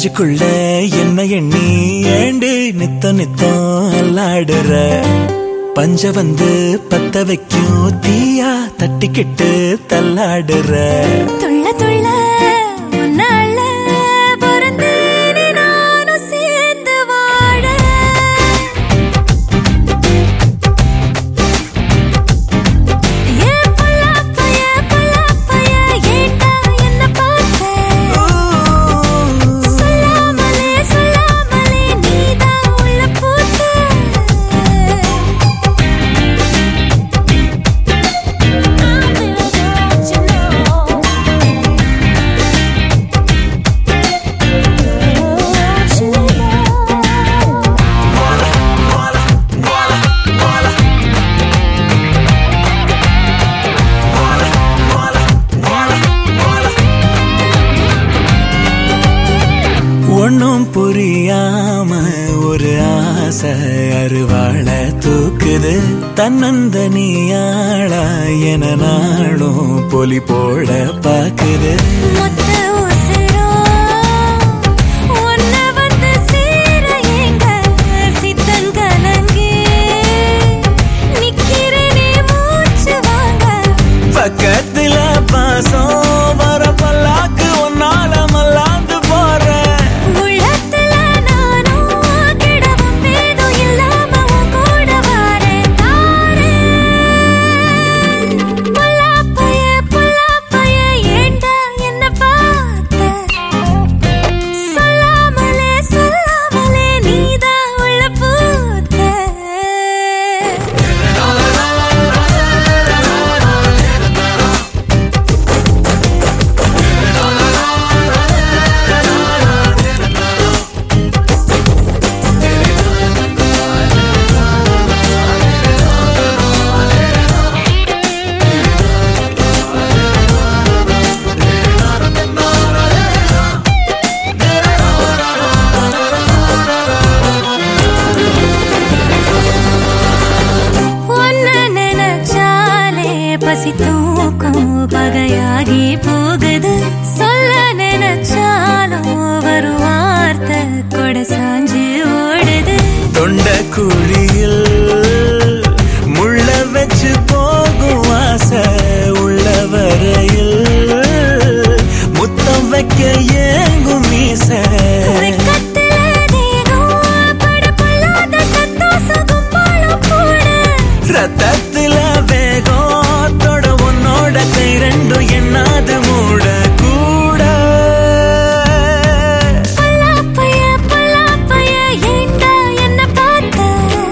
நெஞ்சுக்குள்ள என்ன எண்ணி ஏண்டு நித்தம் நித்தம் அல்லாடுற பஞ்ச வந்து பத்த வைக்கும் தீயா தட்டிக்கிட்டு தள்ளாடுற துள்ள துள்ள உன்னால பொறந்தேனே நானும் சேர்ந்து வாழ ஏ பல்லாப்பைய ஏண்டா என்ன பார்த்த சொல்லாமலே நீதான் உள்ள பூத்த ஒன்னும் புரியாம ஒரு ஆசை அருவாள தூக்குது தன்னந்தனியாளா என நாளும் பொலி போட பாக்குது பக்கத்துல பாசம் வர பல்லாக்கு ஒன்னால மல்லாந்து போற பசி தூக்கம் பகையாகி போகுது சொல்ல நினைச்சாலும் ஒரு வார்த்தை கொடை சாஞ்சு ஓடுது தொண்ட குழியில் முள்ள வச்சு போகும் ஆசை உள்ள வரையில் முத்தம் வைக்க ஏங்கும் மீச ரத்தத்துல வேகம் தொட உன்னோட கை ரெண்டும் என்னாது மூட கூட பல்லாப்பைய ஏண்டா என்ன பார்த்த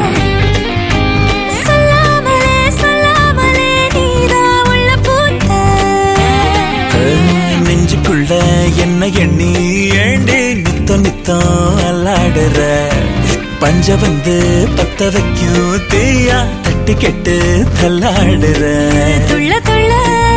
சொல்லாமலே நீதான் உள்ள பூத்த நெஞ்சுக்குள்ள என்ன எண்ணி ஏண்டி நித்தம் நித்தம் அல்லாடுற பஞ்ச வந்து பத்த வைக்கும் தீயா தட்டி கெட்டு தள்ளாடுற துள்ள துள்ள